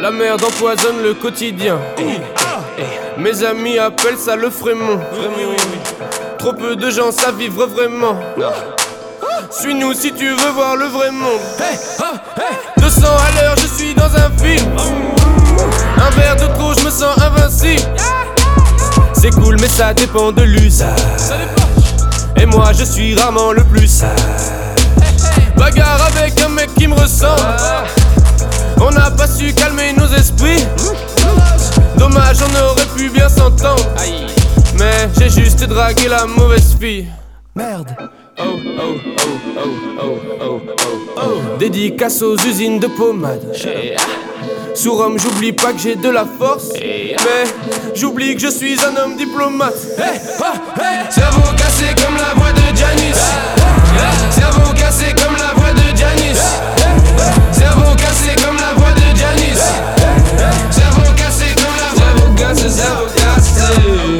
La merde empoisonne le quotidien. Mes amis appellent ça le Frémont. Trop peu de gens savent vivre vraiment. Suis-nous si tu veux voir le vrai monde. 200 à l'heure, je suis dans un film. Un verre de trop, je me sens invincible. C'est cool mais ça dépend de l'usage. Et moi je suis rarement le plus sage. Bagarre avec un mec qui me ressemble. On n'a pas su calmer nos esprits. Dommage, on aurait pu bien s'entendre. Mais j'ai juste dragué la mauvaise fille. Merde. Oh, oh, oh, oh, oh, oh, oh, oh. Dédicace aux usines de pommade. Sous Rome, j'oublie pas que j'ai de la force. Mais j'oublie que je suis un homme diplomate. Cerveau cassé comme la voix de Janis. Cerveau cassé comme la voix de Janis. Cerveau cassé comme la voix de Janis. Cerveau cassé comme la voix de cerveau cassé.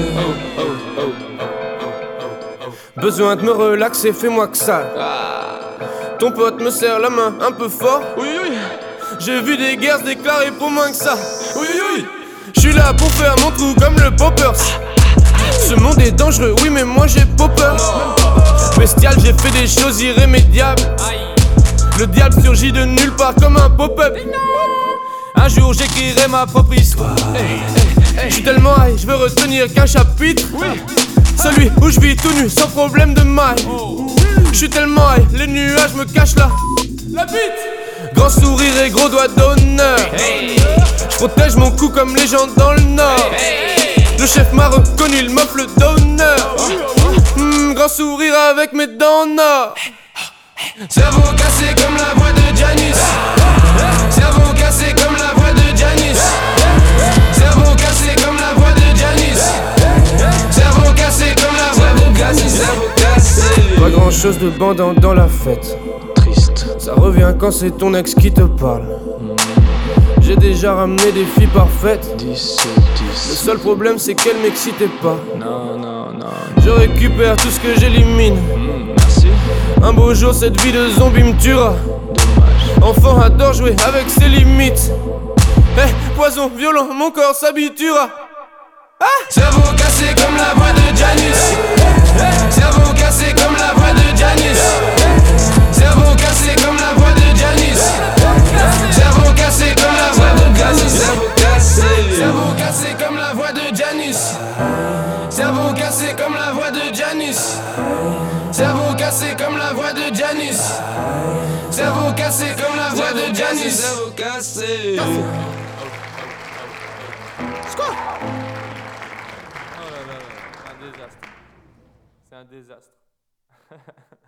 Besoin de me relaxer, fais-moi que ça. Ton pote me serre la main un peu fort. J'ai vu des guerres se déclarer pour moins que ça. J'suis là pour faire mon trou comme le Poppers. Ce monde est dangereux, oui mais moi j'ai pas peur. Bestial, j'ai fait des choses irrémédiables. Le diable surgit de nulle part comme un pop-up. Un jour j'écrirai ma propre histoire. J'suis tellement high, j'veux retenir qu'un chapitre. Celui où je vis tout nu sans problème de maille. J'suis tellement high, les nuages me cachent là. La bite. Grand sourire et gros doigt d'honneur. J'protège mon cou comme les gens dans le nord. Le chef m'a reconnu, il m'offre le d'honneur. Grand sourire avec mes dents en or. Cerveau cassé comme la voix de Janis. Cerveau cassé comme la voix de Janis. Cerveau cassé comme la voix de Janis. Cerveau cassé comme la voix de Janis. Cerveau cassé. Pas grand chose de bandant dans la fête. Triste. Ça revient quand c'est ton ex qui te parle. J'ai déjà ramené des filles parfaites. 10 Le seul problème c'est qu'elles m'excitaient pas. Non, non, non. Je récupère tout ce que j'élimine. Merci. Un beau jour cette vie de zombie me tuera. Dommage. Enfant adore jouer avec ses limites. Poison violent, mon corps s'habituera. Cerveau cassé comme la voix de Janis. Cerveau cassé comme la voix de Janis. Cerveau cassé comme la voix de Janis. Cerveau cassé comme la voix de Janis. Cerveau cassé. Cerveau cassé comme la voix de Janis. Cerveau cassé comme la voix de Janis. Cerveau cassé comme la voix de Janis. Cerveau cassé comme la voix de Janis. Cerveau cassé. C'est un désastre.